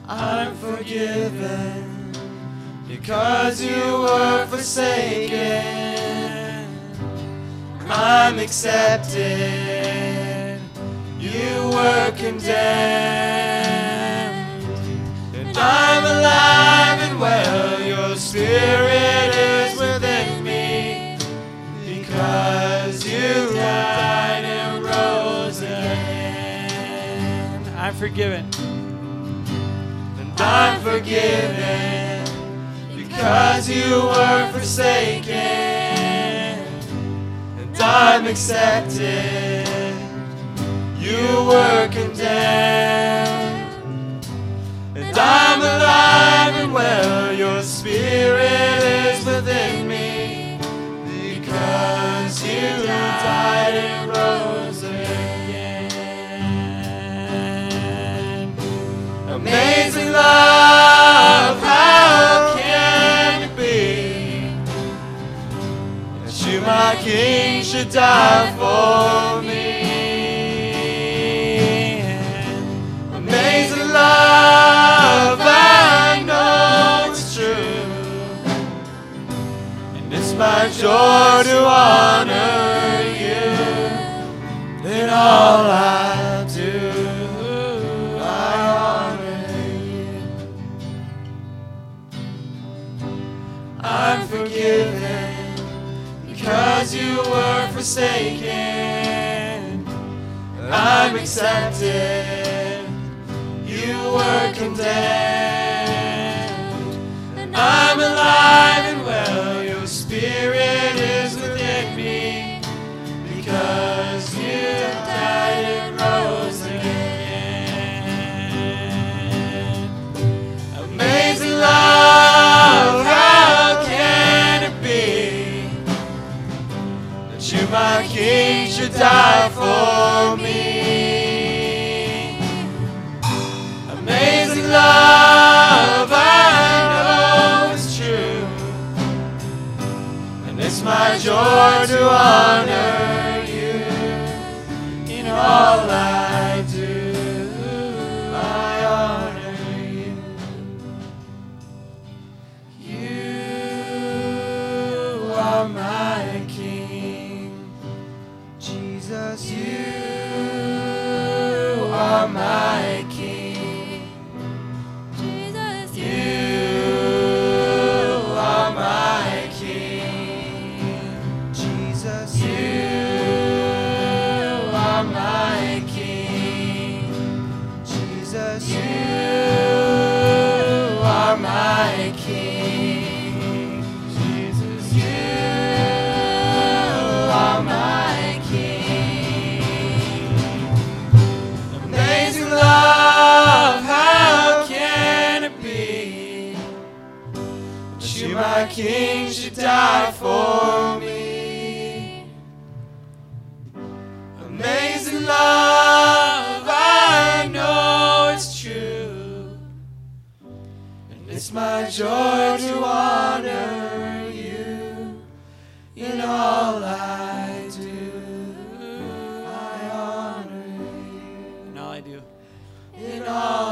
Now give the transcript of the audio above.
I'm forgiven because you were forsaken. I'm accepted, you were condemned. And I'm alive and well, your spirit is within me, because you died and rose again. I'm forgiven. And I'm forgiven because you were forsaken. And I'm accepted, you were condemned. And I'm alive and well, your spirit is within me, because you died and rose again. Amazing love, how can it be that you, my King, should die for me? Amazing love, I know it's true, and it's my joy to honor you in all I do. I honor you. I'm forgiven because you were forsaken. I'm accepted, you were condemned. And I'm alive and well, your spirit is within me, because you died and rose again. Amazing love, how can it be that you, my King, should die for me? Amazing love, I know it's true, and it's my joy to honor you in all I do. I honor you. You are my King, Jesus. You are my King, Jesus. You are my King, Jesus. You are my King, Jesus. You are my King, Jesus. You are my King. Amazing love, how can it be that you, my King, should die for me? Amazing love, I know it's true, and it's my joy to honor you in all I do. I honor you in all I do. In all